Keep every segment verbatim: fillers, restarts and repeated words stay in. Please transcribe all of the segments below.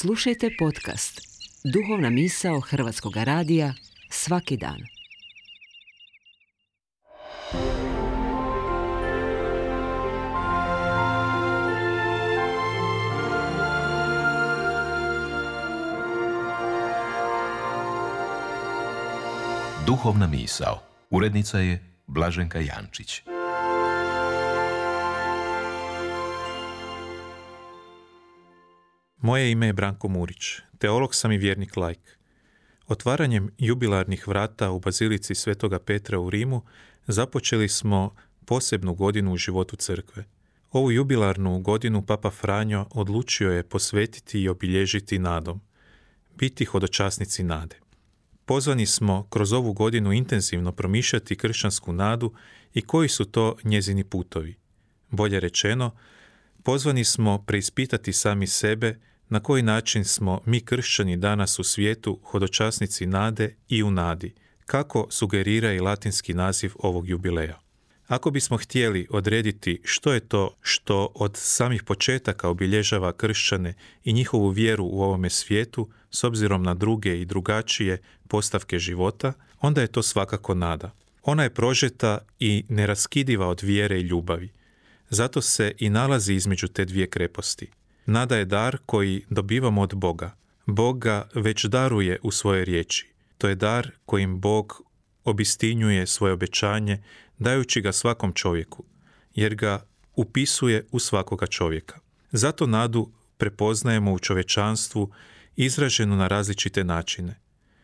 Slušajte podcast Duhovna misao Hrvatskog radija svaki dan. Duhovna misao. Urednica je Blaženka Jančić. Moje ime je Branko Murić, teolog sam i vjernik laik. Otvaranjem jubilarnih vrata u Bazilici Svetoga Petra u Rimu započeli smo posebnu godinu u životu crkve. Ovu jubilarnu godinu Papa Franjo odlučio je posvetiti i obilježiti nadom, biti hodočasnici nade. Pozvani smo kroz ovu godinu intenzivno promišljati kršćansku nadu i koji su to njezini putovi. Bolje rečeno, pozvani smo preispitati sami sebe na koji način smo mi kršćani danas u svijetu hodočasnici nade i u nadi, kako sugerira i latinski naziv ovog jubileja. Ako bismo htjeli odrediti što je to što od samih početaka obilježava kršćane i njihovu vjeru u ovome svijetu, s obzirom na druge i drugačije postavke života, onda je to svakako nada. Ona je prožeta i neraskidiva od vjere i ljubavi. Zato se i nalazi između te dvije kreposti. Nada je dar koji dobivamo od Boga. Bog ga već daruje u svojoj riječi. To je dar kojim Bog obistinjuje svoje obećanje, dajući ga svakom čovjeku, jer ga upisuje u svakoga čovjeka. Zato nadu prepoznajemo u čovječanstvu izraženu na različite načine.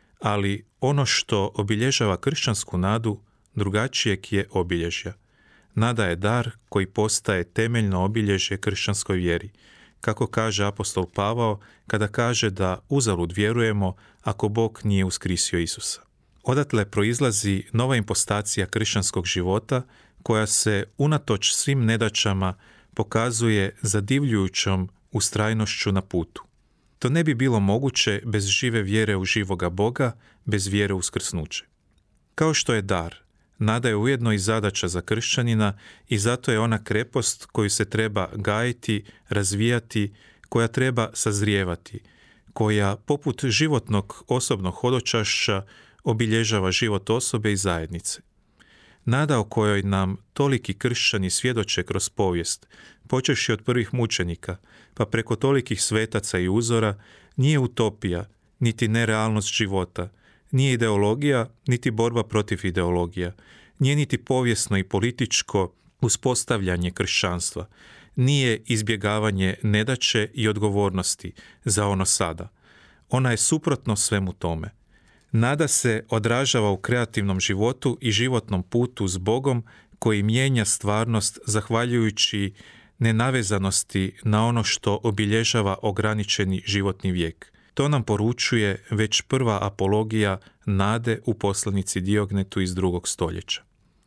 Ali ono što obilježava kršćansku nadu drugačijeg je obilježja. Nada je dar koji postaje temeljno obilježje kršćanskoj vjeri, kako kaže apostol Pavao kada kaže da uzalud vjerujemo ako Bog nije uskrisio Isusa. Odatle proizlazi nova impostacija kršćanskog života koja se unatoč svim nedaćama pokazuje zadivljujućom ustrajnošću na putu. To ne bi bilo moguće bez žive vjere u živoga Boga, bez vjere u uskrsnuće. Kao što je dar, nada je ujedno i zadaća za kršćanina i zato je ona krepost koju se treba gajiti, razvijati, koja treba sazrijevati, koja poput životnog osobnog hodočašća obilježava život osobe i zajednice. Nada o kojoj nam toliki kršćani svjedoče kroz povijest, počevši od prvih mučenika, pa preko tolikih svetaca i uzora, nije utopija, niti nerealnost života, nije ideologija, niti borba protiv ideologija, nije niti povijesno i političko uspostavljanje kršćanstva, nije izbjegavanje nedaće i odgovornosti za ono sada. Ona je suprotno svemu tome. Nada se odražava u kreativnom životu i životnom putu s Bogom koji mijenja stvarnost zahvaljujući nenavezanosti na ono što obilježava ograničeni životni vijek. To nam poručuje već prva apologija nade u poslanici Diognetu iz drugog stoljeća.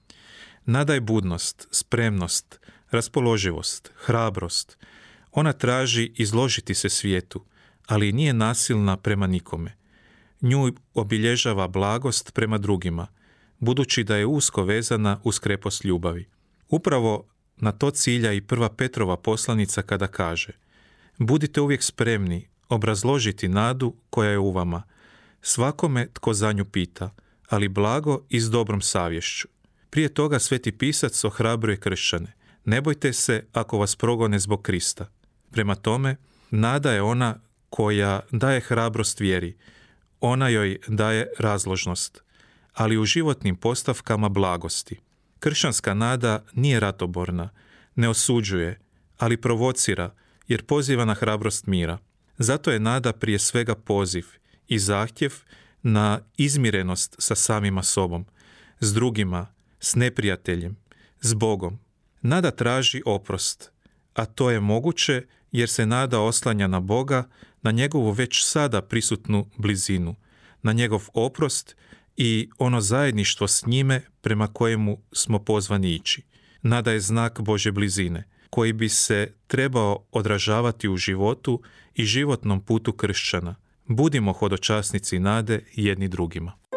Nada je budnost, spremnost, raspoloživost, hrabrost. Ona traži izložiti se svijetu, ali nije nasilna prema nikome. Nju obilježava blagost prema drugima, budući da je usko vezana uz krepost ljubavi. Upravo na to cilja i prva Petrova poslanica kada kaže: budite uvijek spremni obrazložiti nadu koja je u vama, svakome tko za nju pita, ali blago i s dobrom savješću. Prije toga Sveti pisac ohrabruje kršćane: ne bojte se ako vas progone zbog Krista. Prema tome, nada je ona koja daje hrabrost vjeri, ona joj daje razložnost, ali u životnim postavkama blagosti. Kršćanska nada nije ratoborna, ne osuđuje, ali provocira, jer poziva na hrabrost mira. Zato je nada prije svega poziv i zahtjev na izmirenost sa samima sobom, s drugima, s neprijateljem, s Bogom. Nada traži oprost, a to je moguće jer se nada oslanja na Boga, na njegovu već sada prisutnu blizinu, na njegov oprost i ono zajedništvo s njime prema kojemu smo pozvani ići. Nada je znak Božje blizine, koji bi se trebao odražavati u životu i životnom putu kršćana. Budimo hodočasnici nade jedni drugima.